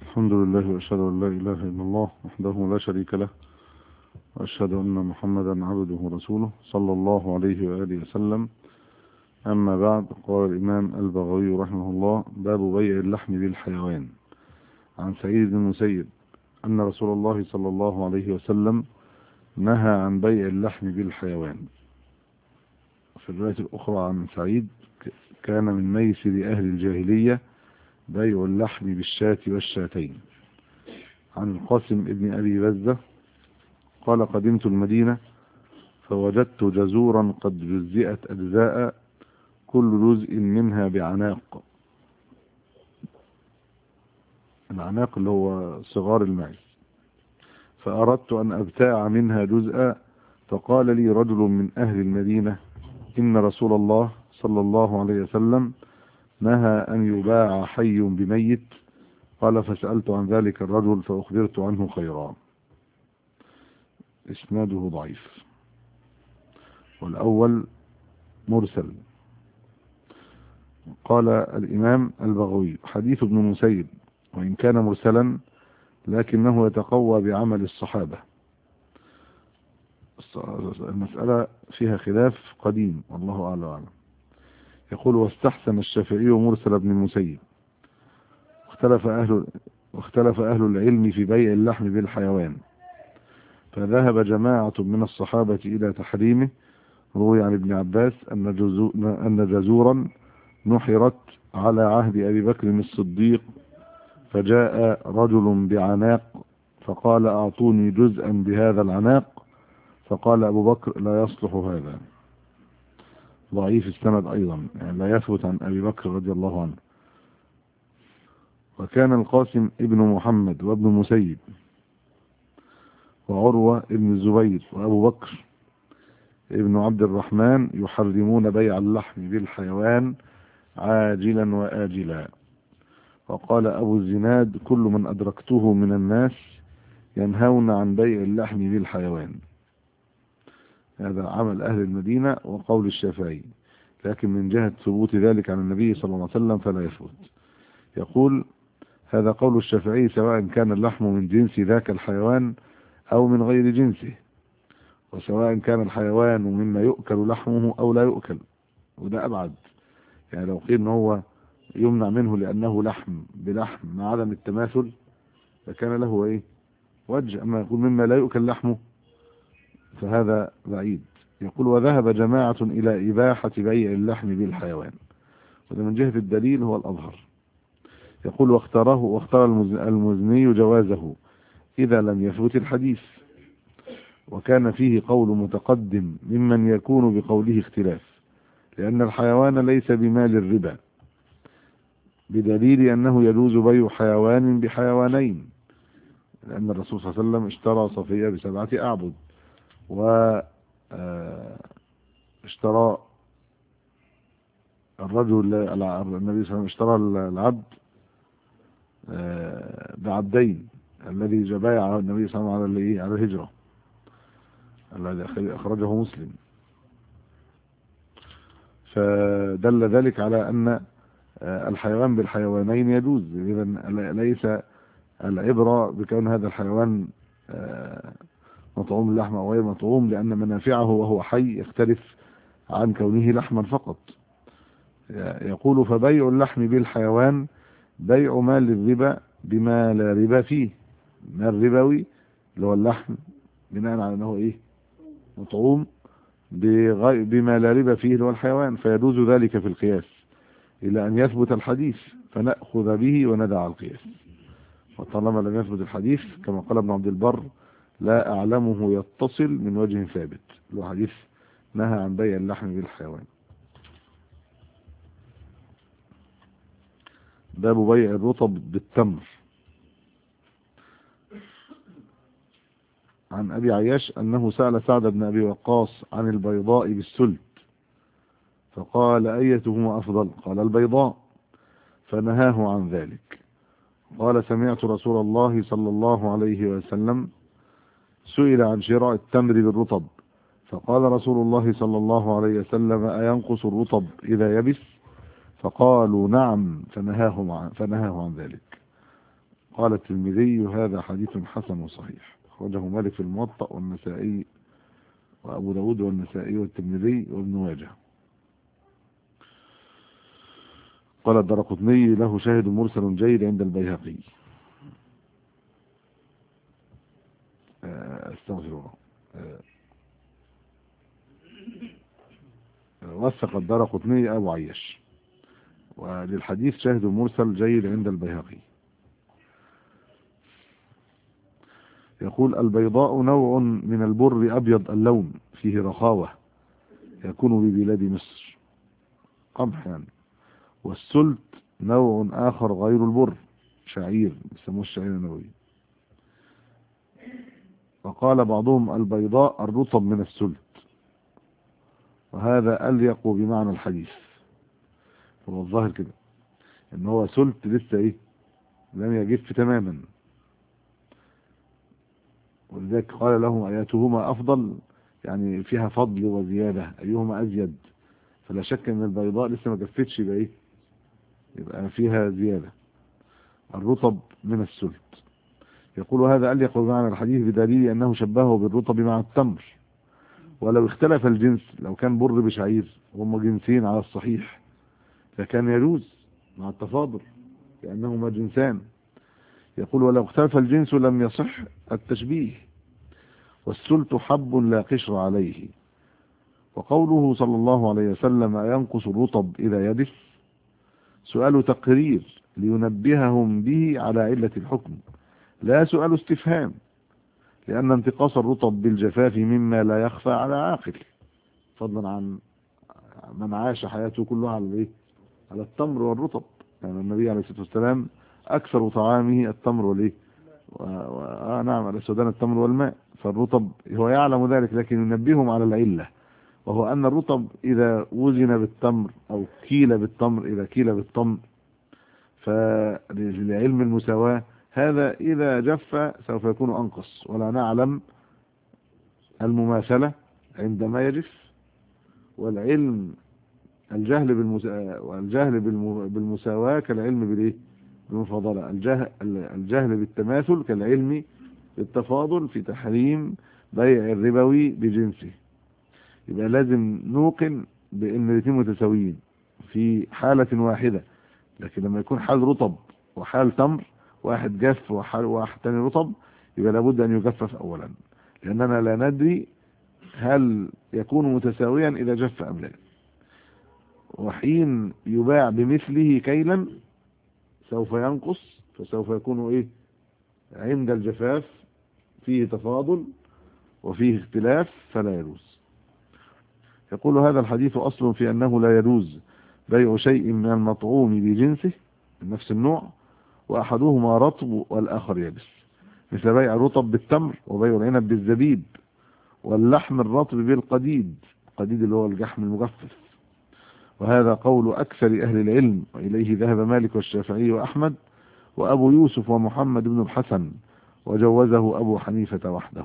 الحمد لله وأشهد أن لا إله إلا الله وحده لا شريك له، وأشهد أن محمدا عبده ورسوله صلى الله عليه وآله وسلم. أما بعد، قال الإمام البغوي رحمه الله: باب بيع اللحم بالحيوان. عن سعيد بن المسيب أن رسول الله صلى الله عليه وسلم نهى عن بيع اللحم بالحيوان. في الرواية الأخرى عن سعيد: كان من ميسر أهل الجاهلية بيع اللحم بالشاة والشاتين. عن القاسم ابن أبي بزة قال: قدمت المدينة فوجدت جزورا قد جزئت أجزاء، كل جزء منها بعناق. العناق اللي هو صغار المعز، فأردت أن أبتاع منها جزءا، فقال لي رجل من أهل المدينة: إن رسول الله صلى الله عليه وسلم نهى أن يباع حي بميت. قال: فسألت عن ذلك الرجل فأخبرت عنه خيرا. إسناده ضعيف، والأول مرسل. قال الإمام البغوي: حديث ابن المسيب وإن كان مرسلا لكنه يتقوى بعمل الصحابة. المسألة فيها خلاف قديم والله أعلم. يقول: واستحسن الشافعي مرسل ابن المسيب. واختلف أهل العلم في بيع اللحم بالحيوان، فذهب جماعة من الصحابة إلى تحريمه. روي عن ابن عباس أن جزورا نحرت على عهد أبي بكر الصديق، فجاء رجل بعناق فقال: أعطوني جزءا بهذا العناق، فقال أبو بكر: لا يصلح هذا. ضعيف السند أيضا، يعني لا يثبت عن أبي بكر رضي الله عنه. وكان القاسم ابن محمد وابن المسيب وعروة ابن الزبير وأبو بكر ابن عبد الرحمن يحرمون بيع اللحم بالحيوان عاجلا وآجلا. وقال أبو الزناد: كل من أدركته من الناس ينهون عن بيع اللحم بالحيوان. هذا عمل أهل المدينة وقول الشافعي، لكن من جهة ثبوت ذلك عن النبي صلى الله عليه وسلم فلا يثبت. يقول: هذا قول الشافعي سواء كان اللحم من جنس ذاك الحيوان أو من غير جنسه، وسواء كان الحيوان مما يؤكل لحمه أو لا يؤكل، وده أبعد. يعني لو قيل إن هو يمنع منه لأنه لحم بلحم مع عدم التماثل فكان له إيه وجه، أما يقول مما لا يؤكل لحمه فهذا بعيد. يقول: وذهب جماعة إلى إباحة بيع اللحم بالحيوان، وده من جهة الدليل هو الأظهر. يقول: واختار المزني جوازه إذا لم يثبت الحديث، وكان فيه قول متقدم ممن يكون بقوله اختلاف، لأن الحيوان ليس بمال الربا، بدليل أنه يجوز بيع حيوان بحيوانين، لأن الرسول صلى الله عليه وسلم اشترى صفية ب7 أعبد، واشترى الرجل النبي صلى الله عليه وسلم اشترى العبد بعبدين، الذي بايع النبي صلى الله عليه وسلم على الهجرة، الذي أخرجه مسلم. فدل ذلك على أن الحيوان بالحيوانين يجوز. إذا ليس العبرة بكون هذا الحيوان مطعوم اللحم أو غير مطعوم، لأن منافعه وهو حي يختلف عن كونه لحما فقط. يقول: فبيع اللحم بالحيوان بيع مال الربا بما لا ربا فيه. مال ربوي اللي هو اللحم بناء على أنه مطعوم بما لا ربا فيه اللي هو الحيوان، فيجوز ذلك في القياس إلى أن يثبت الحديث فنأخذ به وندع القياس. وطالما لم يثبت الحديث كما قال ابن عبد البر: لا أعلمه يتصل من وجه ثابت، له حديث نهى عن بيع اللحم بالحيوان. باب بيع الرطب بالتمر. عن أبي عياش أنه سأل سعد بن أبي وقاص عن البيضاء بالسلت، فقال: أيتهما أفضل؟ قال: البيضاء، فنهاه عن ذلك. قال: سمعت رسول الله صلى الله عليه وسلم سئل عن شراء التمر بالرطب، فقال رسول الله صلى الله عليه وسلم: أينقص الرطب إذا يبس؟ فقالوا: نعم، فنهاه عن ذلك. قال الترمذي هذا حديث حسن صحيح، أخرجه مالك في الموطأ والنسائي وأبو داود والنسائي والترمذي وابن ماجه. قال الدرقطني له شاهد مرسل جيد عند البيهقي. استغفر الله. وثق الدرقطني أبو عياش. وللحديث شاهد مرسل جيد عند البيهقي. يقول البيضاء نوع من البر أبيض اللون فيه رخاوة يكون ببلاد مصر، قمح يعني. والسلت نوع آخر غير البر، شعير يسموه الشعير النبوي. وقال بعضهم البيضاء الرطب من السلت، وهذا أليق بمعنى الحديث. هو الظاهر كده ان هو سلت لسه ايه لم يجف تماما، ولذلك قال لهم اياتهما افضل، يعني فيها فضل وزيادة، ايهما ازيد. فلا شك ان البيضاء لسه ما جفتش، يبقى ايه يبقى فيها زيادة. الرطب من السلت. يقول هذا أليق بمعنى الحديث بدليل أنه شبهه بالرطب مع التمر. ولو اختلف الجنس، لو كان بر بشعير وهم جنسين على الصحيح فكان يجوز مع التفاضل لأنهما جنسان. يقول ولو اختلف الجنس لم يصح التشبيه. والسلت حب لا قشر عليه. وقوله صلى الله عليه وسلم ينقص الرطب إذا يبس سؤال تقرير لينبههم به على علة الحكم، لا سؤال استفهام، لأن انتقاص الرطب بالجفاف مما لا يخفى على عاقل، فضلا عن من عاش حياته كلها على التمر والرطب. يعني النبي عليه الصلاة والسلام أكثر طعامه التمر والإيه نعم على السودان التمر والماء. فالرطب هو يعلم ذلك، لكن ينبههم على العلة، وهو أن الرطب إذا وزن بالتمر أو كيل بالتمر، إذا كيل بالتمر فلعلم المساواة هذا إذا جف سوف يكون أنقص، ولا نعلم المماثلة عندما يجف. والعلم الجهل بالمساواة كالعلم بالإيه بالمفاضلة. الجهل بالتماثل كالعلم بالتفاضل في تحريم بيع الربوي بجنسه. يبقى لازم نوقن بأن الاثنين متساويين في حالة واحدة، لكن لما يكون حال رطب وحال تمر، واحد جف واحد تاني رطب، يبقى لابد أن يجفف أولا، لأننا لا ندري هل يكون متساويا إذا جف أم لا. وحين يباع بمثله كيلا سوف ينقص، فسوف يكون إيه عند الجفاف فيه تفاضل وفيه اختلاف فلا يجوز. يقول هذا الحديث أصل في أنه لا يجوز بيع شيء من المطعوم بجنسه من نفس النوع، وأحدهما رطب والآخر يابس، مثل بيع الرطب بالتمر وبيع العنب بالزبيب، واللحم الرطب بالقديد، القديد اللي هو الجحم المجفف. وهذا قول أكثر أهل العلم، وإليه ذهب مالك والشافعي وأحمد وأبو يوسف ومحمد بن الحسن، وجوزه أبو حنيفة وحده.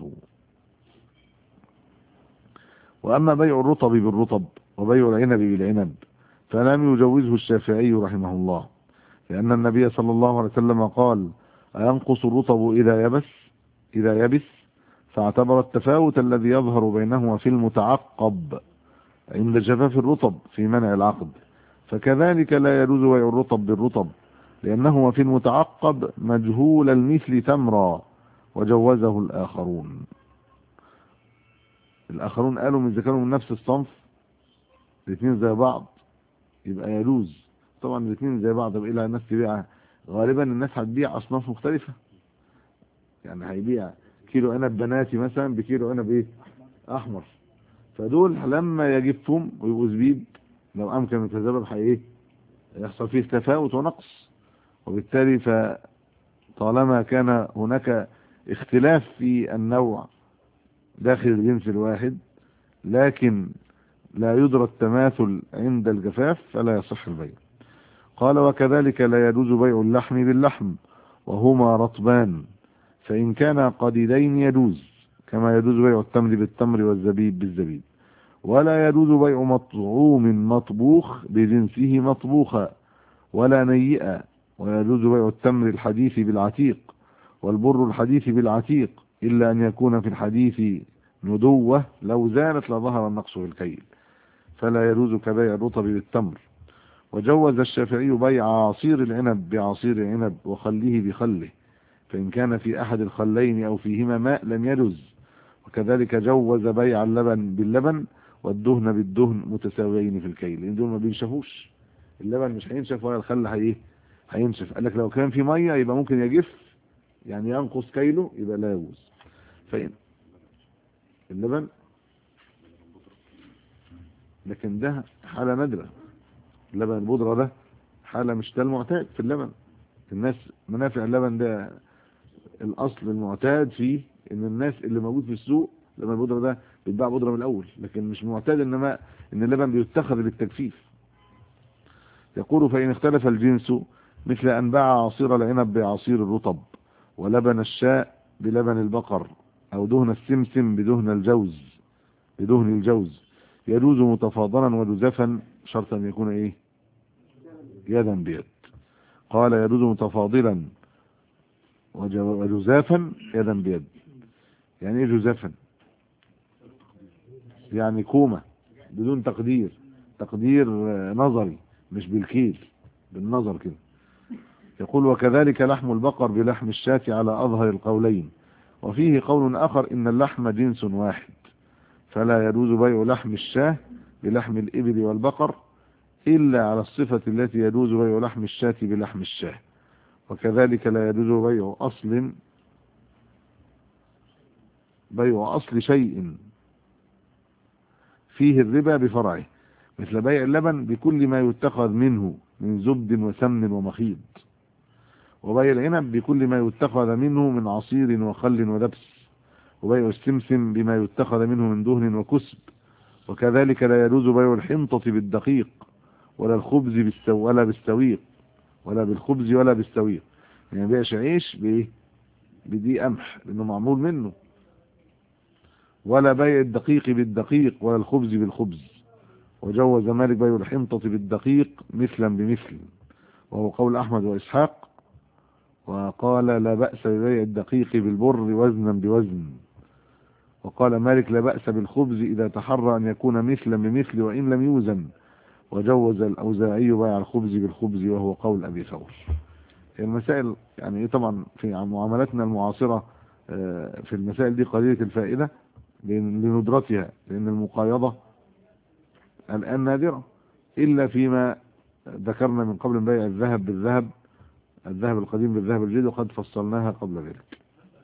وأما بيع الرطب بالرطب وبيع العنب بالعنب فلم يجوزه الشافعي رحمه الله، لأن النبي صلى الله عليه وسلم قال أينقص الرطب إذا يبس، فاعتبر التفاوت الذي يظهر بينهما في المتعقب عند جفاف الرطب في منع العقد. فكذلك لا يجوز بيع الرطب بالرطب، لأنهما في المتعقب مجهول المثل تمرا، وجوزه الآخرون قالوا إذا كانوا من نفس الصنف الاثنين زي بعض يبقى يجوز. طبعا الاثنين زي بعض يبقى إلا الناس تبيع، غالبا الناس هتبيع أصناف مختلفة، يعني هيبيع كيلو عنب بناتي مثلا بكيلو عنب ايه احمر، فدول لما يجفهم ويبقوا زبيب لو امكن التذبذب يحصل فيه تفاوت ونقص. وبالتالي فطالما كان هناك اختلاف في النوع داخل الجنس الواحد لكن لا يدرى التماثل عند الجفاف فلا يصح البيع. قال وكذلك لا يجوز بيع اللحم باللحم وهما رطبان، فإن كان قديدين يجوز، كما يجوز بيع التمر بالتمر والزبيب بالزبيب. ولا يجوز بيع مطعوم مطبوخ بجنسه مطبوخا ولا نيئا ويجوز بيع التمر الحديث بالعتيق والبر الحديث بالعتيق إلا أن يكون في الحديث ندوة، لو زالت لظهر النقص في الكيل، فلا يجوز كبيع الرطب بالتمر. وجوز الشافعي بيع عصير العنب بعصير عنب وخله بخله، فإن كان في أحد الخلين أو فيهما ماء لم يجز. وكذلك جوز بيع اللبن باللبن والدهن بالدهن متساويين في الكيل، لأن دول ما بينشفوش، اللبن مش هينشف ولا الخل هينشف. قال لك لو كان في ميه يبقى ممكن يجف، يعني ينقص كيله، يبقى لا يجوز. فإن اللبن، لكن ده حالة نادرة، اللبن البودرة ده حالة مش ده المعتاد في اللبن. الناس منافع اللبن ده الأصل المعتاد فيه إن الناس اللي موجود في السوق لبن البودرة ده بيتباع بودرة من الأول، لكن مش معتاد إن اللبن بيتخذ للتجفيف. يقول فإن اختلف الجنس مثل أن باع عصير العنب بعصير الرطب ولبن الشاء بلبن البقر أو دهن السمسم بدهن الجوز يجوز متفاضلا وجزافا، شرط أن يكون إيه؟ يدا بيد. قال يجوز متفاضلا وجزافا يدا بيد. يعني إيه جزافا؟ يعني كومة بدون تقدير نظري، مش بالكيل، بالنظر كده. يقول وكذلك لحم البقر بلحم الشاة على أظهر القولين، وفيه قول آخر إن اللحم جنس واحد، فلا يجوز بيع لحم الشاة بلحم الإبل والبقر إلا على الصفة التي يجوز بيع لحم الشاة بلحم الشاة. وكذلك لا يجوز بيع أصل شيء فيه الربا بفرعه، مثل بيع اللبن بكل ما يتخذ منه من زبد وسمن ومخيط، وبيع العنب بكل ما يتخذ منه من عصير وخل ودبس، وبيع السمسم بما يتخذ منه من دهن وكسب. وكذلك لا يجوز بيع الحنطة بالدقيق ولا الخبز ولا بالخبز ولا بالسويق، يعني بيعش عيش بدي قمح لانه معمول منه، ولا بيع الدقيق بالدقيق ولا الخبز بالخبز. وجوز مالك بيع الحنطة بالدقيق مثلا بمثل، وهو قول أحمد وإسحاق. وقال لا بأس ببيع الدقيق بالبر وزنا بوزن. وقال مالك لا بأس بالخبز إذا تحرى أن يكون مثلا بمثل وإن لم يوزن. وجوز الأوزاعي بيع الخبز بالخبز، وهو قول أبي ثور. المسائل يعني إيه طبعا في معاملاتنا المعاصرة في المسائل دي قليلة الفائدة لندرتها، لأن المقايضة الآن نادرة، إلا فيما ذكرنا من قبل بيع الذهب بالذهب، الذهب القديم بالذهب الجديد، وقد فصلناها قبل ذلك.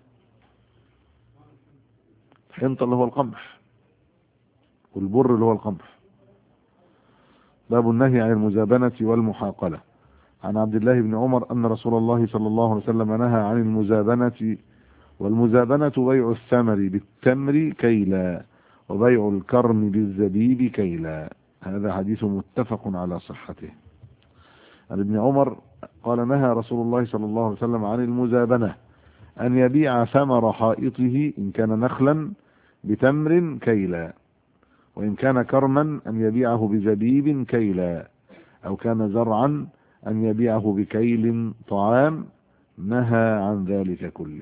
الحنطة اللي هو القمح، والبر اللي هو القمح. باب النهي عن المزابنة والمحاقلة. عن عبد الله بن عمر أن رسول الله صلى الله عليه وسلم نهى عن المزابنة، والمزابنة بيع الثمر بالتمر كيلا، وبيع الكرم بالزبيب كيلا. هذا حديث متفق على صحته. عن ابن عمر قال نهى رسول الله صلى الله عليه وسلم عن المزابنة، أن يبيع ثمر حائطه إن كان نخلا بتمر كيلا، وإن كان كرما أن يبيعه بزبيب كيلا، أو كان زرعا أن يبيعه بكيل طعام، نهى عن ذلك كله.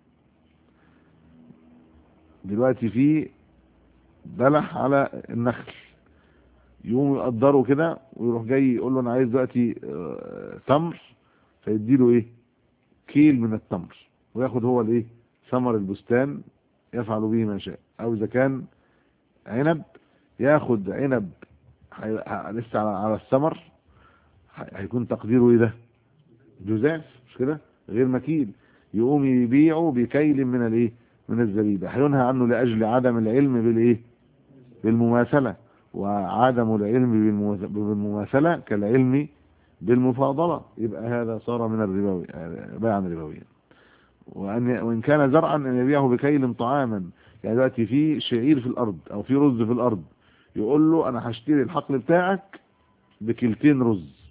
دلوقتي في بلح على النخل، يقوم يقدره كده ويروح جاي يقول له أنا عايز دلوقتي تمر، فيديله إيه؟ كيل من التمر، وياخد هو الإيه؟ ثمر البستان يفعل به ما شاء. أو إذا كان عنب ياخد عنب لسه على الثمر، هيكون تقديره ايه ده؟ جزاف، مش كده؟ غير مكيل، يقوم يبيعه بكيل من الايه؟ من الزبيب. هينهى عنه لاجل عدم العلم بالايه؟ بالمماثله، وعدم العلم بالمماثله كالعلم بالمفاضله، يبقى هذا صار من الربوي، بيعا ربويا. وان كان زرعا ان يبيعه بكيل طعاما، يعني دلوقتي في شعير في الارض او في رز في الارض، يقول له انا هشتري الحقل بتاعك بكيلتين رز،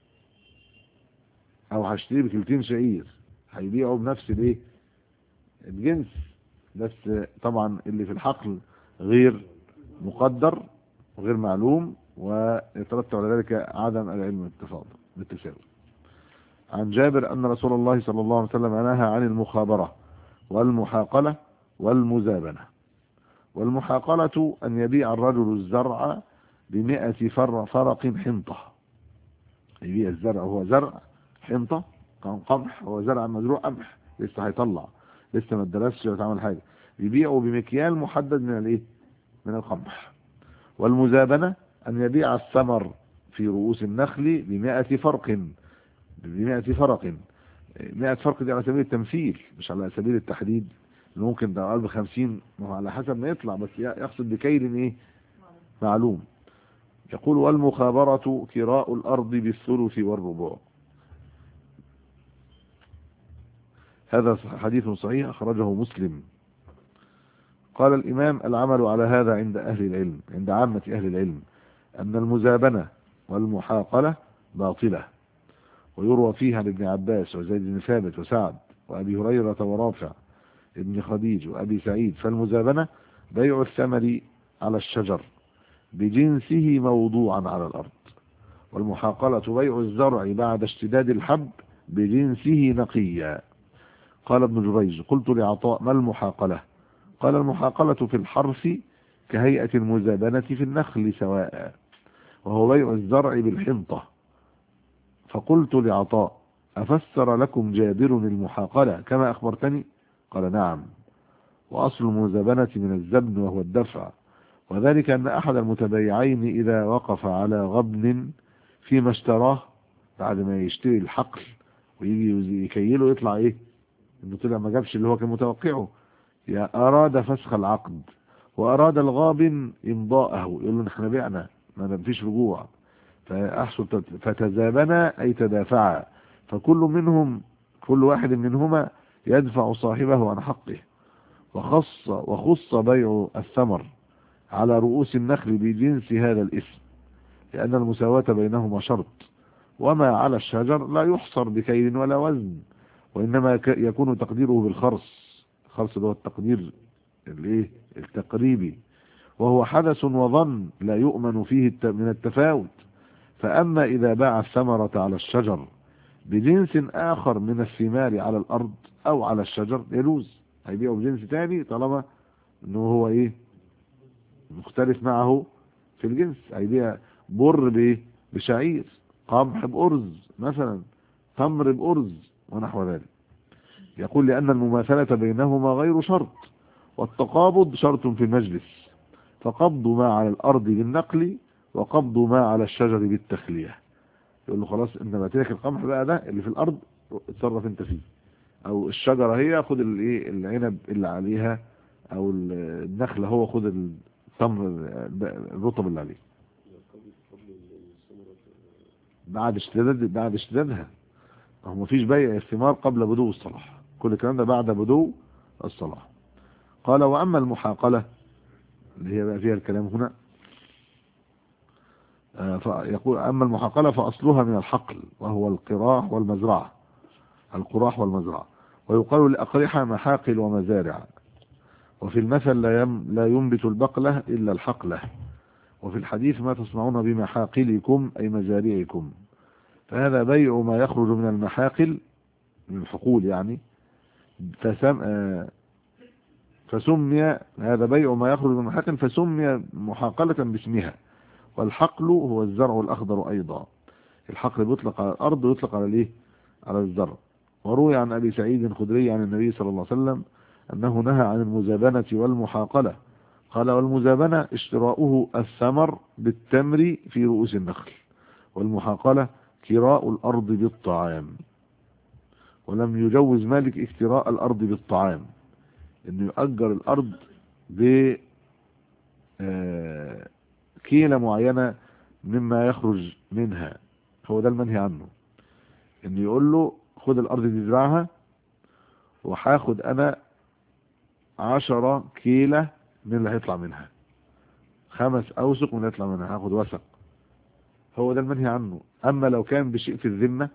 او هشتري بكيلتين شعير، هيبيعوا بنفس الايه؟ الجنس، بس طبعا اللي في الحقل غير مقدر وغير معلوم، ويترتب على ذلك عدم العلم بالتساوي. عن جابر أن رسول الله صلى الله عليه وسلم نهى عن المخابرة والمحاقلة والمزابنة. والمحاقلة أن يبيع الرجل الزرع ب100 فرق حنطة. يبيع الزرع، هو زرع حنطة كان قمح، هو زرع مزروع قمح لسه هيطلع، لسه ما اتدرسش ولا اتعمل حاجة، يبيعه بمكيال محدد من الايه، من القمح. والمزابنة أن يبيع الثمر في رؤوس النخل ب100 فرق، ب100 فرق. 100 فرق دي على سبيل التمثيل مش على سبيل التحديد، ممكن ده قلب 50 على حسب ما يطلع، بس يقصد بكيل ايه معلوم. يقول والمخابرة كراء الأرض بالثلث والربع. هذا حديث صحيح أخرجه مسلم. قال الإمام العمل على هذا عند أهل العلم، عند عامة أهل العلم، أن المزابنة والمحاقلة باطلة، ويروى فيها عن ابن عباس وزيد بن ثابت وسعد وأبي هريرة ورافع ابن خديج وأبي سعيد. فالمزابنة بيع الثمر على الشجر بجنسه موضوعا على الأرض، والمحاقلة بيع الزرع بعد اشتداد الحب بجنسه نقيا. قال ابن جريج قلت لعطاء ما المحاقلة؟ قال المحاقلة في الحرث كهيئة المزابنة في النخل سواء، وهو بيع الزرع بالحنطة. فقلت لعطاء أفسر لكم جابر المحاقلة كما أخبرتني؟ قال نعم، وأصل المزابنة من الزبن وهو الدفع، وذلك أن أحد المتبايعين إذا وقف على غبن فيما اشتراه بعد ما يشتري الحقل ويجي يكيله يطلع ايه انه طلع ما جابش اللي هو كان متوقعه، يا أراد فسخ العقد وأراد الغابن إمضاءه، يقول له احنا بعنا ما فيش رجوع، فأحصل فتزابنا أي تدافعا، كل واحد منهما يدفع صاحبه عن حقه. وخص بيع الثمر على رؤوس النخل بجنس هذا الاسم، لأن المساواة بينهما شرط، وما على الشجر لا يحصر بكيل ولا وزن، وإنما يكون تقديره بالخرص. الخرص اللي هو التقدير الايه التقريبي، وهو حدث وظن لا يؤمن فيه من التفاوت. فأما إذا باع الثمرة على الشجر بجنس آخر من الثمار على الأرض أو على الشجر يجوز، هيبيعه بجنس تاني طالما انه هو ايه مختلف معه في الجنس. هيبيع بر بشعير، قمح بأرز مثلا، تمر بأرز ونحو ذلك. يقول لأن المماثلة بينهما غير شرط، والتقابض شرط في المجلس، فقبض ما على الأرض بالنقل وقبض ما على الشجر بالتخلية. يقول له خلاص انت بعتلك القمح بقى ده اللي في الأرض اتصرف انت فيه، او الشجرة هي خد الايه العنب اللي عليها، او النخلة هو خد التمر الرطب اللي عليه بعد اشتدادها. هو مفيش بيع الثمار قبل بدو الصلاح، كل الكلام ده بعد بدو الصلاح. قال واما المحاقلة اللي هي بقى فيها الكلام هنا، فيقول اما المحاقلة فاصلها من الحقل وهو القراح والمزرعة، ويقال لأقرحة محاقل ومزارع. وفي المثل لا ينبت البقلة إلا الحقلة. وفي الحديث ما تصنعون بمحاقلكم أي مزارعكم، فهذا بيع ما يخرج من المحاقل من الحقول يعني، فسمي هذا بيع ما يخرج من المحاقل فسمي محاقلة باسمها. والحقل هو الزرع الأخضر أيضا، الحقل بيطلق على الأرض ويطلق على الايه على الزرع. وروي عن أبي سعيد الخدري عن النبي صلى الله عليه وسلم أنه نهى عن المزابنة والمحاقلة. قال والمزابنة اشتراؤه الثمر بالتمر في رؤوس النخل، والمحاقلة كراء الأرض بالطعام. ولم يجوز مالك اكتراء الأرض بالطعام، انه يؤجر الأرض بكيلة معينة مما يخرج منها، هو ده المنهي عنه، انه يقول له خد الأرض دي زرعها وهاخد أنا 10 كيلة من اللي هيطلع منها، 5 أوسق من اللي هيطلع منها هاخد وسق، هو ده المنهي عنه. أما لو كان بشيء في الذمة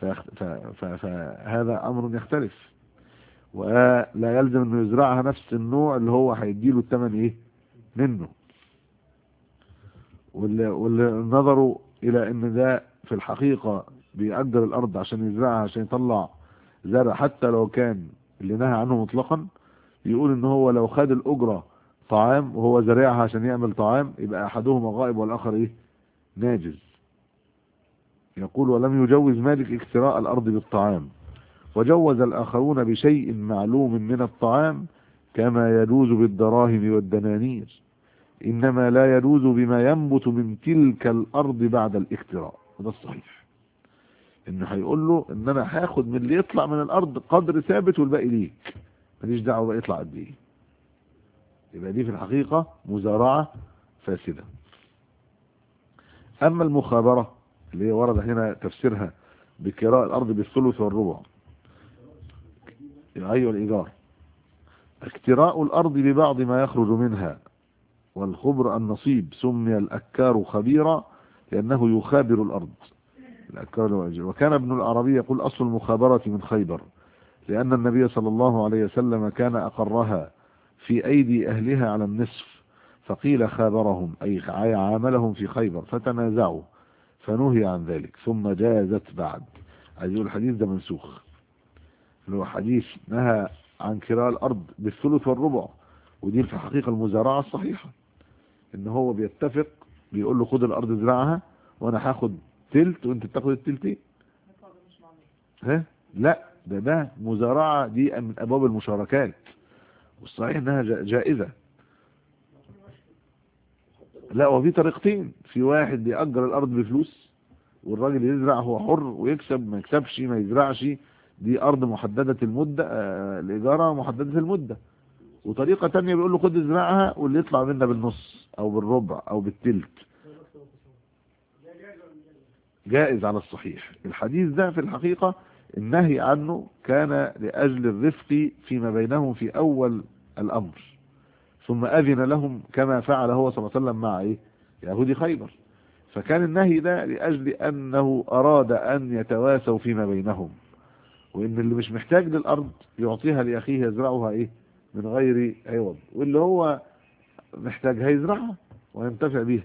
فهذا أمر يختلف، ولا يلزم انه يزرعها نفس النوع اللي هو هيديله الثمن ايه منه. واللي نظروا الى ان ده في الحقيقة بيأجر الارض عشان يزرعها عشان يطلع زرع، حتى لو كان اللي نهى عنه مطلقا، يقول ان هو لو خد الاجرة طعام وهو زرعها عشان يعمل طعام يبقى احدهما غائب والاخر ايه ناجز. يقول ولم يجوز مالك اكتراء الارض بالطعام، وجوز الاخرون بشيء معلوم من الطعام كما يجوز بالدراهم والدنانير، انما لا يجوز بما ينبت من تلك الارض بعد الاكتراء. وده الصحيح، انه هيقول له ان انا هاخد من اللي يطلع من الارض قدر ثابت والباقي ليك، ماليش دعوه بقى يطلع قد ايه. يبقى دي في الحقيقه مزارعه فاسده. اما المخابره اللي هي ورد هنا تفسيرها بكراء الارض بالثلث والربع، ايوه الايجار، اكتراء الارض ببعض ما يخرج منها، والخبر النصيب، سمي الاكار خبيرا لانه يخابر الارض. الأكار والأجر. وكان ابن العربي يقول أصل المخابرة من خيبر، لأن النبي صلى الله عليه وسلم كان أقرها في أيدي أهلها على النصف، فقيل خابرهم أي عاملهم في خيبر فتنازعوا فنهي عن ذلك ثم جازت بعد. عايز يقول الحديث ده منسوخ، اللي هو حديث نهى عن كراء الأرض بالثلث والربع، ودي في الحقيقة المزارعة الصحيحة، إن هو بيتفق بيقول له خد الأرض زراعها وأنا هاخد تلت وأنت تاخد التلتين. ها لا، ده مزارعة، دي من أبواب المشاركات، والصحيح إنها جائزة. لا، وفي طريقتين، في واحد بيأجر الأرض بفلوس والراجل يزرع هو حر ويكسب ما يكسبش ما يزرعش، دي أرض محددة المدة، الإجارة محددة المدة. وطريقة تانية بيقول له خد ازرعها واللي يطلع منا بالنص أو بالربع أو بالتلت. جائز على الصحيح. الحديث ده في الحقيقة النهي عنه كان لأجل الرفق فيما بينهم في أول الأمر، ثم أذن لهم كما فعل هو صلى الله عليه وسلم مع يهودي خيبر. فكان النهي ده لأجل أنه أراد أن يتواسوا فيما بينهم، وإن اللي مش محتاج للأرض يعطيها لأخيه يزرعها من غير عوض، واللي هو محتاج هيزرعها وينتفع بيها.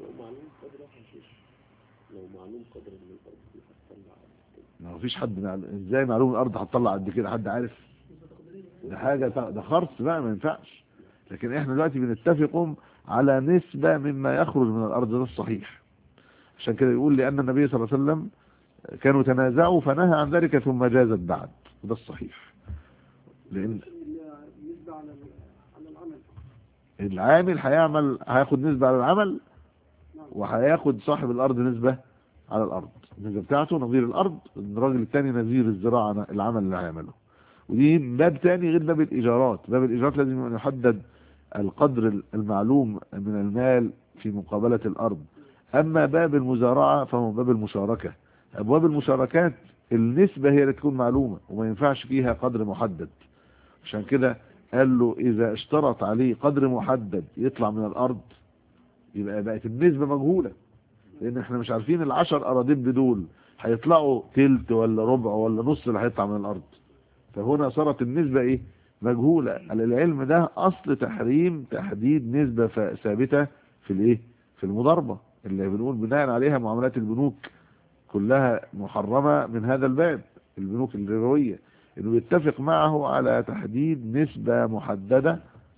لو معلوم قدر من الأرض دي هتطلع ما فيش حد ازاي معلوم الارض هتطلع قد كده، حد عارف؟ ده حاجه ده خرص بقى ما ينفعش. لكن احنا دلوقتي بنتفق على نسبه مما يخرج من الارض، ده الصحيح. عشان كده يقول لان النبي صلى الله عليه وسلم كانوا تنازعوا فنهى عن ذلك ثم جازت بعد، وده الصحيح. لان نسبة على العمل، العامل هياخد نسبه على العمل، وهياخد صاحب الارض نسبه على الارض، النسبه بتاعته نظير الارض، الراجل الثاني نظير الزراعه العمل اللي هيعمله. ودي باب تاني غير باب الايجارات. باب الايجارات لازم يحدد القدر المعلوم من المال في مقابله الارض. اما باب المزارعه فهو باب المشاركه. ابواب المشاركات النسبه هي اللي تكون معلومه وما ينفعش فيها قدر محدد. عشان كده قال له اذا اشترط عليه قدر محدد يطلع من الارض يبقى بقت النسبه مجهوله، لان احنا مش عارفين العشر اراضيب دول هيطلعوا تلت ولا ربع ولا نص اللي هيطلع من الارض. فهنا صارت النسبة مجهولة. العلم ده اصل تحريم تحديد نسبة ثابتة في المضاربة اللي بنقول بناء عليها معاملات البنوك كلها محرمة من هذا الباب. البنوك الربوية انه يتفق معه على تحديد نسبة محددة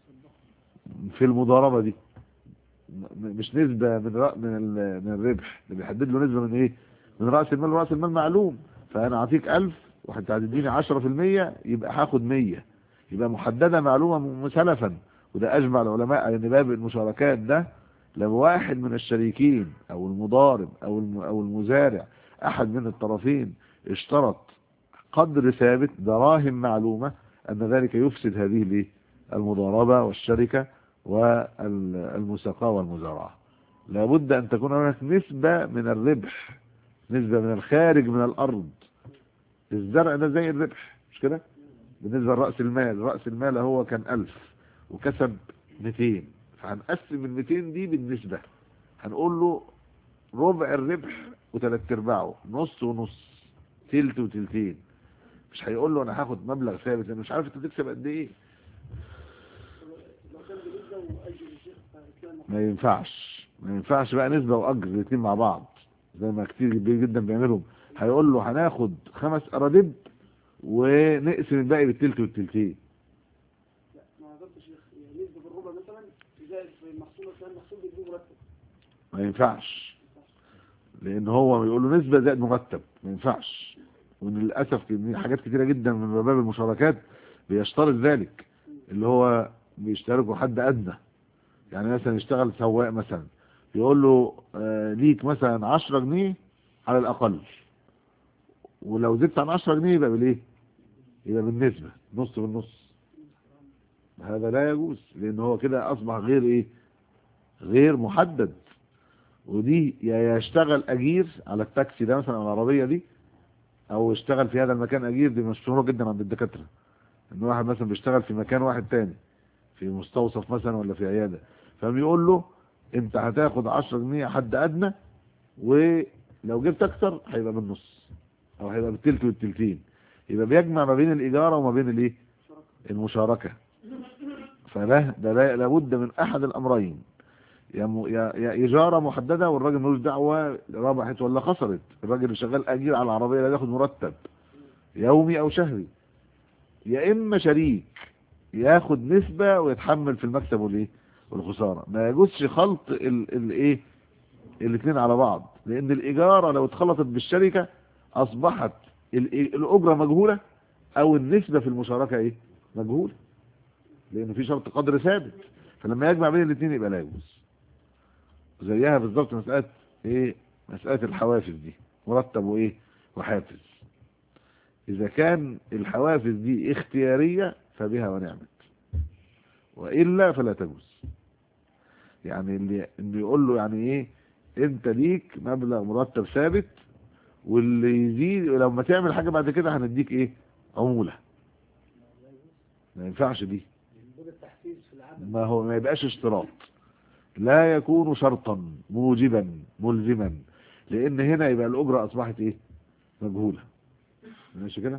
في المضاربة دي، مش نسبة من الربح، اللي بيحدد له نسبة من رأس المال، ورأس المال معلوم. فأنا أعطيك 1000 وانت هتديني 10%، يبقى هاخد 100، يبقى محددة معلومة سلفا. وده أجمع العلماء على ان باب المشاركات ده لو واحد من الشريكين أو المضارب أو المزارع أحد من الطرفين اشترط قدر ثابت دراهم معلومة، أن ذلك يفسد هذه المضاربة والشركة والمساقاة والمزارعة. لابد أن تكون هناك نسبة من الربح، نسبة من الخارج من الأرض. الزرع ده زي الربح مش كده؟ بالنسبة لرأس المال، رأس المال هو كان 1000 وكسب 200، فهنقسم 200 دي بالنسبة، هنقول له ربع الربح وثلاث ارباعه، نص ونص، تلت وتلتين. مش هيقول له انا هاخد مبلغ ثابت لانه مش عارف انت تكسب قد ايه. ما ينفعش بقى نسبة واجر الاثنين مع بعض، زي ما كتير جدا بيعملهم. هيقول له هناخد 5 أرادب ونقسم الباقي بالتلت والتلتين. لا ما عرفتش يعني نسبة بالربع مثلا زائد في المحصول مثلا المحصول بيجيب مرتب. ما ينفعش، لأن هو بيقول له نسبة زائد مرتب، ما ينفعش. وللأسف إن حاجات كتيرة جدا من باب المشاركات بيشترط ذلك، اللي هو بيشتركوا حد أدنى. يعني مثلا يشتغل سواق مثلا، يقول له ليك مثلا 10 جنيه على الأقل، ولو زدت عن 10 جنيه يبقى بالإيه؟ يبقى بالنسبة، نص بالنص. هذا لا يجوز، لأن هو كده أصبح غير إيه؟ غير محدد. ودي يا يشتغل أجير على التاكسي ده مثلا، على العربية دي، أو يشتغل في هذا المكان أجير. دي مشهورة جدا عند الدكاترة، إن واحد مثلا بيشتغل في مكان واحد تاني، في مستوصف مثلا ولا في عيادة، فبيقول له أنت هتاخد 10 جنيه حد أدنى، ولو جبت أكتر هيبقى بالنص، أو هيبقى بالتلت والتلتين. يبقى بيجمع ما بين الإجارة وما بين الإيه؟ المشاركة. ده لابد من أحد الأمرين، يا إجارة محددة والراجل ملوش دعوة ربحت ولا خسرت. الراجل اللي شغال أجير على العربية لا ياخد مرتب يومي أو شهري. يا إما شريك ياخد نسبة ويتحمل في المكسب والإيه؟ والخسارة. ما يجوزش خلط الإيه؟ الاثنين على بعض، لأن الإجارة لو اتخلطت بالشركة أصبحت الأجرة مجهولة، أو النسبة في المشاركة إيه؟ مجهولة، لأنه في شرط قدر ثابت. فلما يجمع بين الاثنين يبقى لا يجوز. زيها بالظبط مسألة ايه؟ مسألة الحوافز دي، مرتب وايه؟ وحافز. اذا كان الحوافز دي اختيارية فبها ونعمت، وإلا فلا تجوز. يعني اللي يقول له يعني ايه؟ انت ليك مبلغ مرتب ثابت، واللي يزيد لما تعمل حاجة بعد كده هنديك ايه؟ عمولة. ما ينفعش دي. ما هو ما يبقاش اشتراط، لا يكون شرطا موجبا ملزما، لان هنا يبقى الاجره اصبحت ايه؟ مجهوله. ماشي كده؟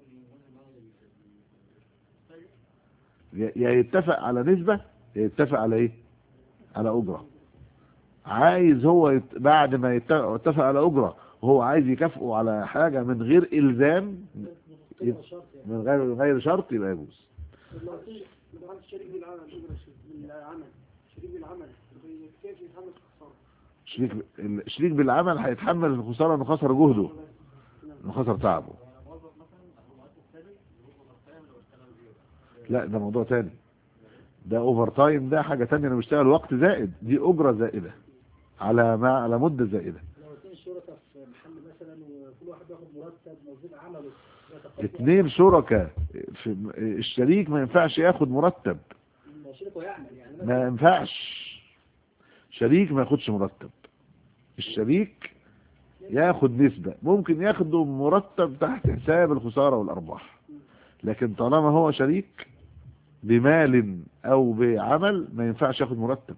يا يتفق على نسبه، يا يتفق على ايه؟ على اجره. عايز هو بعد ما يتفق على اجره وهو عايز يكافئه على حاجه من غير الزام، من غير شرط، يبقى يجوز. الشريك بالعمل شريك بالعمل كيف يتحمل الخسارة؟ الشريك بالعمل هيتحمل الخسارة، انه خسر جهده، انه خسر تعبه. لا ده موضوع تاني، ده اوفر تايم، ده حاجة تانية. انا بشتغل وقت زائد، دي اجرة زائدة على مدة زائدة. لو 2 شركاء في محل مثلا وكل واحد ياخد مرتب موجود عمله، 2 شركاء في الشريك ما ينفعش ياخد مرتب، ما ينفعش. شريك ما ياخدش مرتب. الشريك ياخد نسبة، ممكن ياخد مرتب تحت حساب الخسارة والأرباح، لكن طالما هو شريك بمال أو بعمل ما ينفعش ياخد مرتب.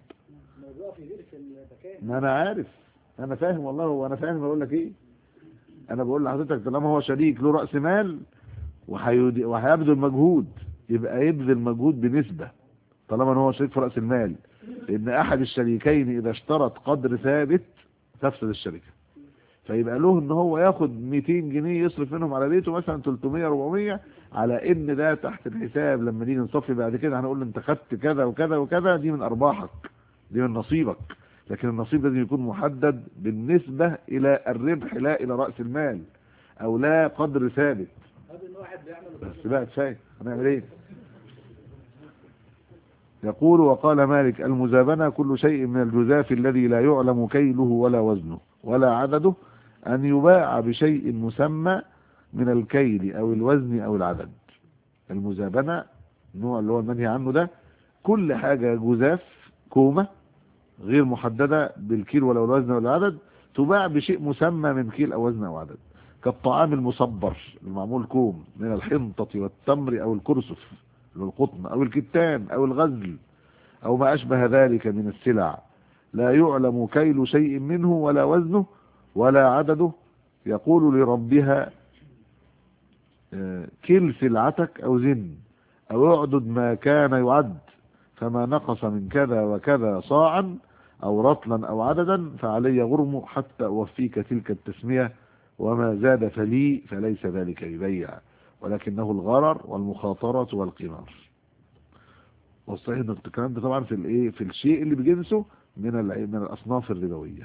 ما أنا عارف، أنا فاهم والله، وأنا فاهم بقول لك إيه. أنا بقول لحضرتك طالما هو شريك له رأس مال وهيبذل مجهود، يبقى يبذل مجهود بنسبة، طالما هو شريك في رأس المال. لأن أحد الشريكين إذا اشترط قدر ثابت تفسد الشركة، فيبقى له ان هو ياخد 200 جنيه يصرف منهم على بيته مثلا 300 400، على ان ده تحت الحساب. لما نيجي نصفي بعد كده هنقول له انت خدت كذا وكذا وكذا، دي من ارباحك، دي من نصيبك. لكن النصيب لازم يكون محدد بالنسبة الى الربح، لا الى رأس المال، او لا قدر ثابت. بس بقى كفايه، هنعمل ايه؟ يقول وقال مالك المزابنة كل شيء من الجزاف الذي لا يعلم كيله ولا وزنه ولا عدده، أن يباع بشيء مسمى من الكيل أو الوزن أو العدد. المزابنة النوع اللي هو المنهي عنه ده، كل حاجة جزاف، كومة غير محددة بالكيل ولا الوزن ولا العدد، تباع بشيء مسمى من كيل أو وزن أو عدد، كالطعام المصبر المعمول كوم من الحنطة والتمر أو الكرسف القطن أو الكتان أو الغزل أو ما أشبه ذلك من السلع، لا يعلم كيل شيء منه ولا وزنه ولا عدده. يقول لربها كل سلعتك أو زن أو اعدد ما كان يعد، فما نقص من كذا وكذا صاعا أو رطلا أو عددا فعلي غرم حتى أوفيك تلك التسمية وما زاد فلي فليس ذلك ببيع، ولكنه الغرر والمخاطرة والقمار. والصحيح ان الكلام ده طبعا في الايه، في الشيء اللي بجنسه من الاصناف الربويه.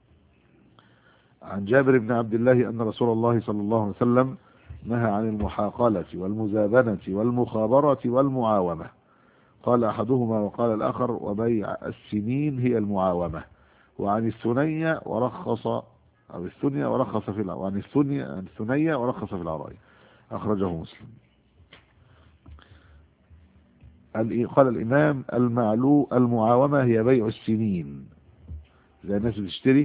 عن جابر بن عبد الله ان رسول الله صلى الله عليه وسلم نهى عن المحاقلة والمزابنة والمخابرة والمعاومة. قال احدهما وقال الاخر وبيع السنين هي المعاومة. وعن الثنية ورخص او الثنية ورخص في وعن الثنية ورخص في العراية. اخرجه مسلم. قال الإمام المعاومة هي بيع السنين، زي الناس بتشتري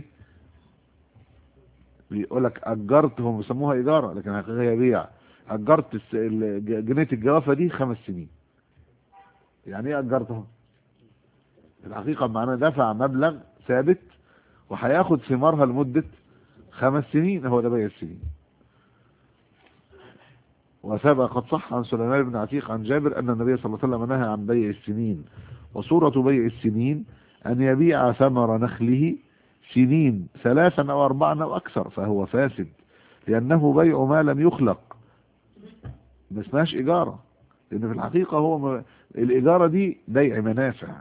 بيقول لك أجرت، هم بيسموها إيجارة لكن هي بيع. أجرت جنيه الجوافة دي 5 سنين. يعني إيه أجرتها؟ الحقيقة معناه دفع مبلغ ثابت وهياخد ثمارها لمدة 5 سنين، هو ده بيع السنين. وسبق قد صح عن سليمان بن عتيق عن جابر أن النبي صلى الله عليه وسلم نهى عن بيع السنين. وصورة بيع السنين أن يبيع ثمر نخله سنين 3 أو 4 أو أكثر، فهو فاسد لأنه بيع ما لم يخلق، ما اسمهاش إيجارة. لأن في الحقيقة هو الإيجارة دي بيع منافع،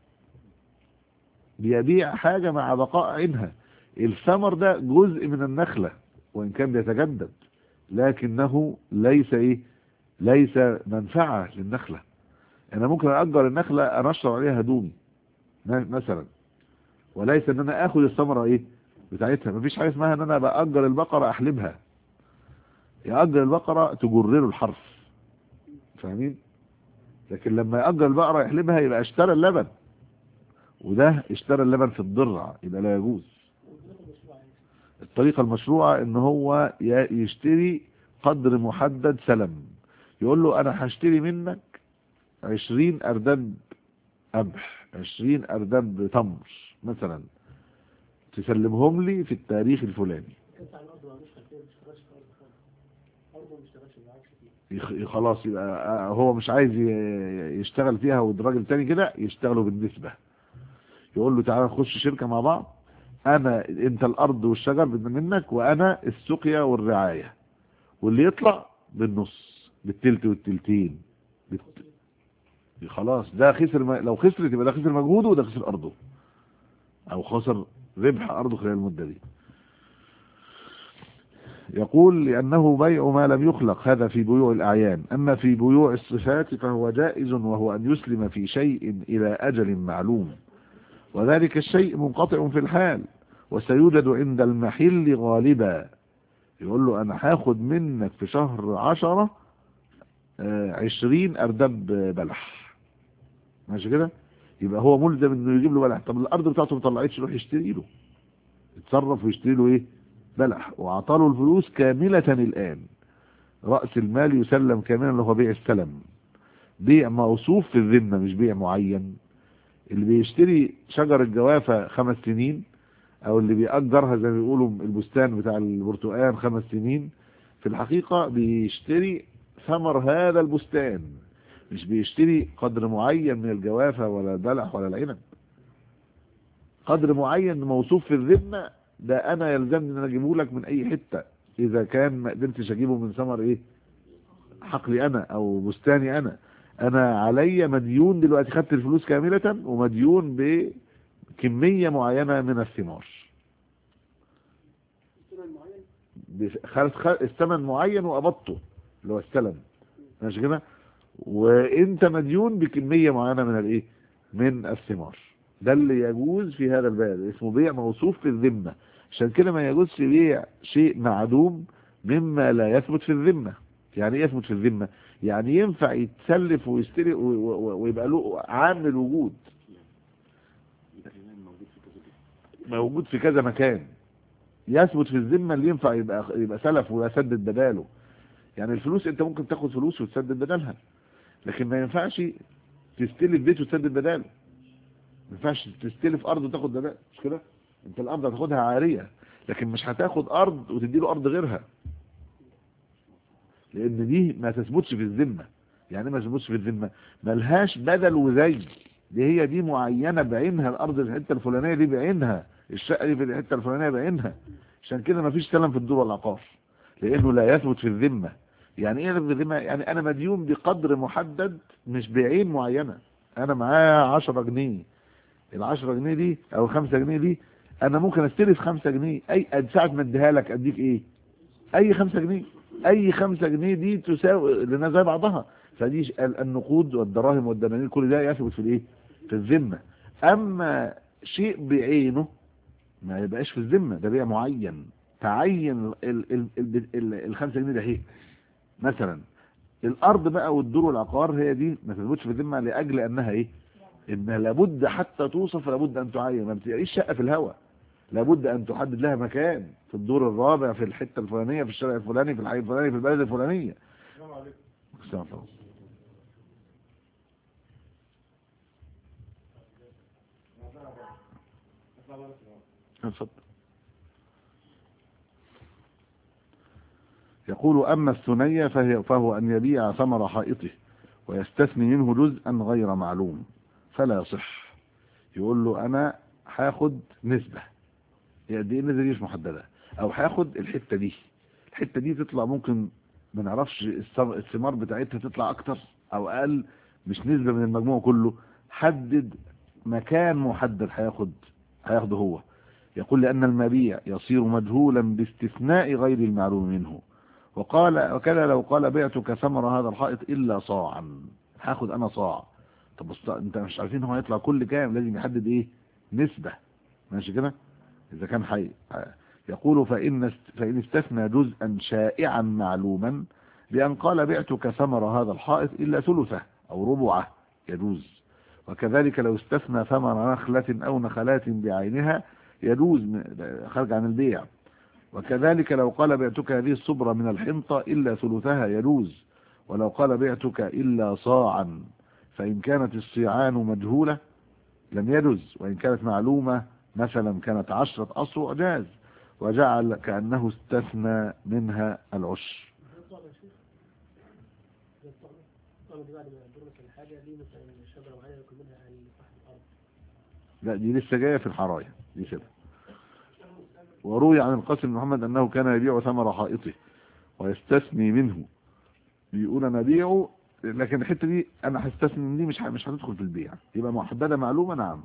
بيبيع حاجة مع بقاء عينها. الثمر ده جزء من النخلة وإن كان بيتجدد، لكنه ليس منفعة للنخلة. انا ممكن اجر النخلة انشر عليها هدومي مثلا، وليس ان انا اخد الثمرة بتاعتها. مفيش حاجة اسمها ان انا باجر البقرة احلبها، يأجر البقرة تجر له الحرث، فاهمين؟ لكن لما يأجر البقرة يحلبها يبقى اشترى اللبن، وده اشترى اللبن في الضرع، يبقى لا يجوز. الطريقة المشروعة ان هو يشتري قدر محدد سلم، يقول له انا هشتري منك 20 ارداب قمح، 20 ارداب تمر مثلا، تسلمهم لي في التاريخ الفلاني. خلاص يبقى هو مش عايز يشتغل فيها، والراجل تاني كده يشتغلوا بالنسبة. يقول له تعالى نخش شركة مع بعض، انت الارض والشجر منك وانا السقيا والرعاية، واللي يطلع بالنص، بالتلت والتلتين. خلاص ده خسر، لو خسرت يبقى ده خسر مجهوده وده خسر ارضه، او خسر ربح ارضه خلال المدة دي. يقول لأنه بيع ما لم يخلق، هذا في بيوع الأعيان. أما في بيوع الصفات فهو جائز، وهو أن يسلم في شيء إلى أجل معلوم، وذلك الشيء منقطع في الحال وسيوجد عند المحل غالبا. يقول له أنا هاخد منك في شهر 10 20 أرداب بلح، ماشي كده؟ يبقى هو ملزم انه يجيب له بلح. طب الارض بتاعته ما طلعتش، يروح يشتري له، يتصرف ويشتري له بلح، وعطاله الفلوس كاملة. الآن رأس المال يسلم كاملا، اللي هو بيع السلم، بيع موصوف في الذمة مش بيع معين. اللي بيشتري شجر الجوافة 5 سنين، او اللي بيأجرها زي ما بيقولوا البستان بتاع البرتقال 5 سنين، في الحقيقة بيشتري ثمر هذا البستان، مش بيشتري قدر معين من الجوافة ولا البلح ولا العنب. قدر معين موصوف في الذمة ده انا يلزمني ان انا اجيبه لك من اي حتة، اذا كان ما قدرتش اجيبه من ثمر حقلي انا او بستاني انا عليا مديون دلوقتي، خدت الفلوس كاملة ومديون بكمية معينة من الثمار. الثمن معين وقبضته اللي هو السلم، ماشي كده؟ وانت مديون بكمية معينة من الثمار. ده اللي يجوز في هذا البيع، اسمه بيع موصوف في الذمة. عشان كده ما يجوز في بيع شيء معدوم مما لا يثبت في الذمة. يعني ايه يثبت في الذمة؟ يعني ينفع يتسلف ويشتري ويبقى له عامل وجود، موجود في كذا مكان، يثبت في الذمة، اللي ينفع يبقى سلف ويسدد بداله. يعني الفلوس انت ممكن تاخد فلوس وتسدد بدلها، لكن ما ينفعش تستلف بيت وتسدد بداله، ما ينفعش تستلف ارض وتاخد بداله، مش كده؟ انت الارض هتاخدها عارية، لكن مش هتاخد ارض وتدي له ارض غيرها، لان دي ما تثبتش في الذمة. يعني ما تثبتش في الذمة، ملهاش بدل وزي، دي معينة بعينها. الارض في الحتة الفلانية دي بعينها، الشقة دي في الحتة الفلانية بعينها، عشان كده ما فيش كلام في الدور والعقار، لانه لا يثبت في الذمه. يعني ايه في الذمه؟ يعني انا مديون بقدر محدد مش بعين معينه. انا معايا 10 جنيه، ال10 جنيه دي او 5 جنيه دي انا ممكن استلف 5 جنيه، اي ساعه ما اديها لك اديك ايه؟ اي 5 جنيه. اي 5 جنيه دي تساوي لنا زي بعضها. فدي النقود والدراهم والدنانير كل ده يثبت في الايه؟ في الذمه. اما شيء بعينه ما يبقاش في الذمه، ده بيع معين تعين ال5 جنيه ده هي. مثلا الارض بقى والدور والعقار هي دي ما تثبتش في الذمه، لاجل انها ايه؟ انها لابد حتى توصف، لابد ان تعين. ما بتلاقيش شقه في الهواء، لابد ان تحدد لها مكان في الدور الرابع، في الحته الفلانيه، في الشارع الفلاني، في الحي الفلاني، في البلد الفلانيه. السلام عليكم. السلام عليكم. اتفضل. يقول أما الثنية فهو أن يبيع ثمر حائطه ويستثني منه جزءا غير معلوم فلا يصح. يقول له أنا هاخد نسبة، يعني دي النسبة دي مش محددة، أو هاخد الحتة دي، الحتة دي تطلع ممكن ما نعرفش الثمار بتاعتها تطلع أكتر أو أقل، مش نسبة من المجموع كله. حدد مكان محدد هياخده هو. يقول لأن المبيع يصير مجهولا باستثناء غير المعلوم منه. وقال وكذا لو قال بعتك ثمر هذا الحائط إلا صاعا، هاخد أنا صاع. طب بس انت مش عارفين هو هيطلع كل كام، لازم يحدد ايه؟ نسبة. ماشي كده إذا كان حي. يقول فإن استثنى جزءا شائعا معلوما بأن قال بعتك ثمر هذا الحائط إلا ثلثه أو ربعه يجوز. وكذلك لو استثنى ثمر نخلة أو نخلات بعينها يجوز، خارج عن البيع. وكذلك لو قال بعتك هذه الصبرة من الحنطة إلا ثلثها يجوز. ولو قال بعتك إلا صاعا، فإن كانت الصيعان مجهولة لم يجوز، وإن كانت معلومة مثلا كانت 10 أصع جاز، وجعل كأنه استثنى منها العشر. لا دي لسه جايه في الحرايا دي كده. وروي عن القاسم بن محمد انه كان يبيع ثمر حائطه ويستثني منه. بيقول انا بيعه، لكن الحته دي انا هستثني من دي، مش هتدخل في البيع، يبقى محدده معلومه. نعم.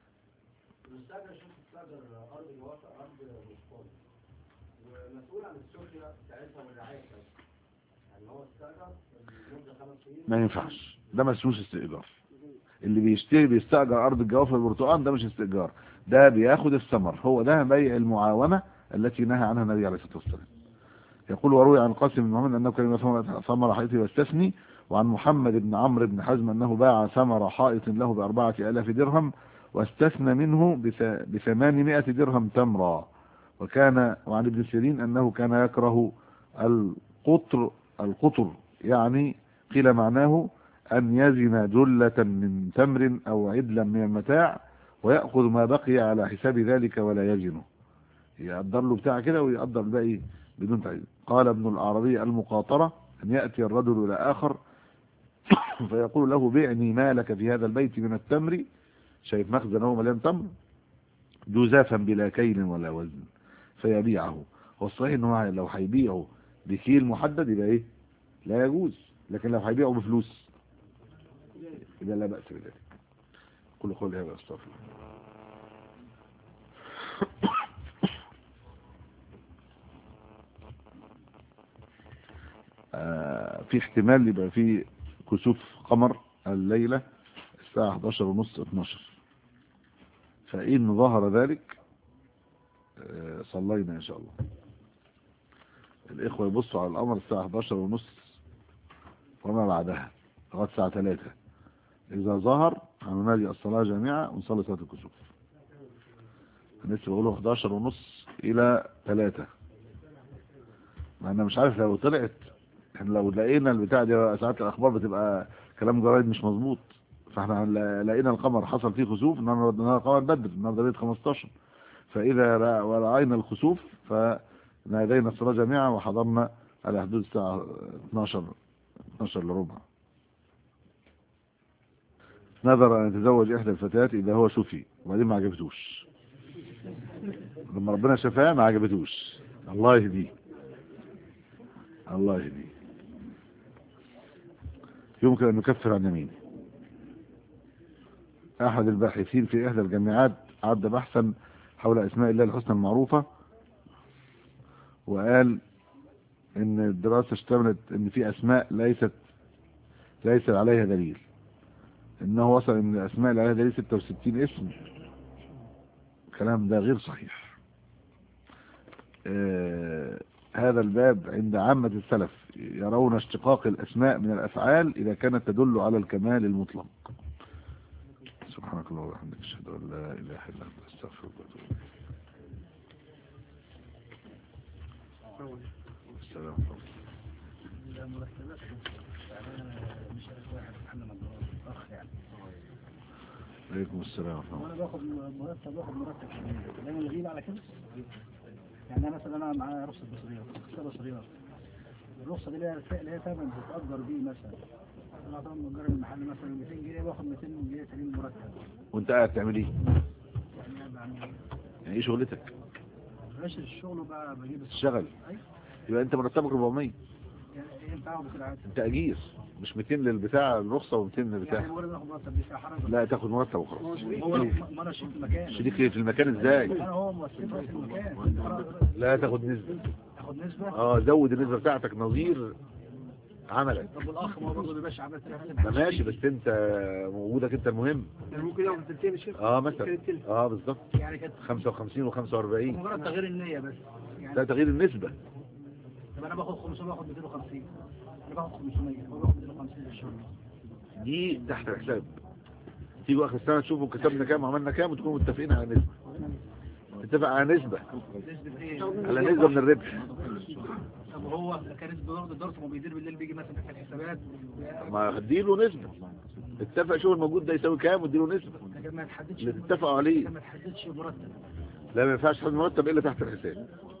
ما ينفعش، ده ما اسموش استئجار. اللي بيشتري بيستأجر أرض الجوافة البرتقال ده مش استئجار، ده بياخد الثمر. هو ده بيع المعاونة التي نهى عنها النبي عليه الصلاة والسلام. يقول وروي عن قاسم بن محمد أنه كان يبيع ثمر حائطه واستثني. وعن محمد بن عمرو بن حزم أنه باع ثمر حائط له ب4,000 درهم واستثنى منه ب800 درهم تمرا. وعن ابن سيرين أنه كان يكره القطر يعني قيل معناه أن يزن جلة من تمر أو عدلا من المتاع ويأخذ ما بقي على حساب ذلك ولا يزنه، يقدر له بتاع كده ويقدر الباقي بدون تعيين. قال ابن العربي المقاطرة أن يأتي الرجل إلى آخر فيقول له بعني مالك في هذا البيت من التمر، شايف مخزن هو مليان تمر جزافا بلا كيل ولا وزن، فيبيعه. والصحيح انه لو هيبيعه بكيل محدد يبقى ايه؟ لا يجوز. لكن لو هيبيعه بفلوس يبقى لا بأس بذلك. كل قول هذا استغفر في احتمال يبقى في كسوف قمر الليلة الساعة 11:30 12، فإن ظهر ذلك صلينا إن شاء الله. الإخوة يبصوا على القمر الساعة 11:30 وما بعدها لغاية الساعة 3. إذا ظهر هننادي الصلاة جامعة ونصلي صلاة الكسوف. لسه بقوله 11:30 إلى 3. ما أنا مش عارف لو طلعت، احنا لو لقينا البتاع دي ساعات الأخبار بتبقى كلام جرايد مش مظبوط، فاحنا لقينا القمر حصل فيه خسوف النهارده القمر بدر النهارده ليله 15، فإذا رأينا الخسوف فنادينا الصلاة جامعة وحضرنا على حدود الساعة 12 لربع. نذر أن يتزوج إحدى الفتيات إذا هو شفي وبعدين ما عجبتوش. لما ربنا شفاه ما عجبتوش. الله يهديه، الله يهديه. يمكن أن نكفر عن يمينه. أحد الباحثين في إحدى الجامعات عد بحثا حول أسماء الله الحسنى المعروفة، وقال إن الدراسة اشتملت إن في أسماء ليس عليها دليل، إنه وصل إن الأسماء اللي عليها دليل 66 اسم. الكلام ده غير صحيح. هذا الباب عند عامة السلف يرون اشتقاق الأسماء من الأفعال إذا كانت تدل على الكمال المطلق. سبحانك اللهم وبحمدك، أشهد أن لا إله إلا أنت، أستغفرك وأتوب إليك. السلام عليكم. عليكم السلام ورحمة الله. وانا باخد مرتب شهري، انا الغيب على كده. يعني مثلا انا معايا رخصه بصريه، الرخصه دي ليها ثمن بتأجر بيه مثلا. انا طبعا بأجر المحل مثلا 200 جنيه، باخد 200 جنيه سليم مرتب. وانت قاعد تعمل ايه؟ يعني بعمل ايه؟ يعني ايه شغلتك؟ ماشي الشغل وبقى بجيب تشتغل. ايوه. يبقى انت مرتبك 400. يعني انت عاوز كده عادي. انت اجير، مش 200 للبتاع الرخصه و200 للبتاع. يعني مجرد اخد مرتب دي فيها حرج. لا تاخد مرتب وخلاص. هو ما انا شريك المكان. شريك في المكان ازاي؟ انا هو مؤسس راس المكان. لا تاخد نسبة. تاخد نسبه؟ زود النسبة بتاعتك نظير عملك. طب والاخ ما هو برضه بيبقاش عملت ما ماشي، بس انت وجودك انت المهم. يعني ممكن ياخد تلتين الشيخ. مثلا بالظبط. يعني كانت 55 و45. مجرد تغيير النية بس. ده تغيير النسبة. طب انا باخد 500 باخد 250. انا باخد 500 هو باخد 250 في الشهر. دي تحت الحساب. تيجوا اخر السنة تشوفوا كسبنا كام وعملنا كام وتكونوا متفقين على نسبة. تتفق على نسبة. نسبة ايه؟ على نسبة من الربح. طب هو كان نسبة برضه الدرس ما بيدير بالليل بيجي مثلا في الحسابات. ما اديله نسبة. اتفق شو الموجود ده يساوي كام واديله نسبة. لكن ما تحددش اللي تتفقوا عليه. ما تحددش مرتب. لا ما ينفعش تحدد مرتب الا تحت الحساب.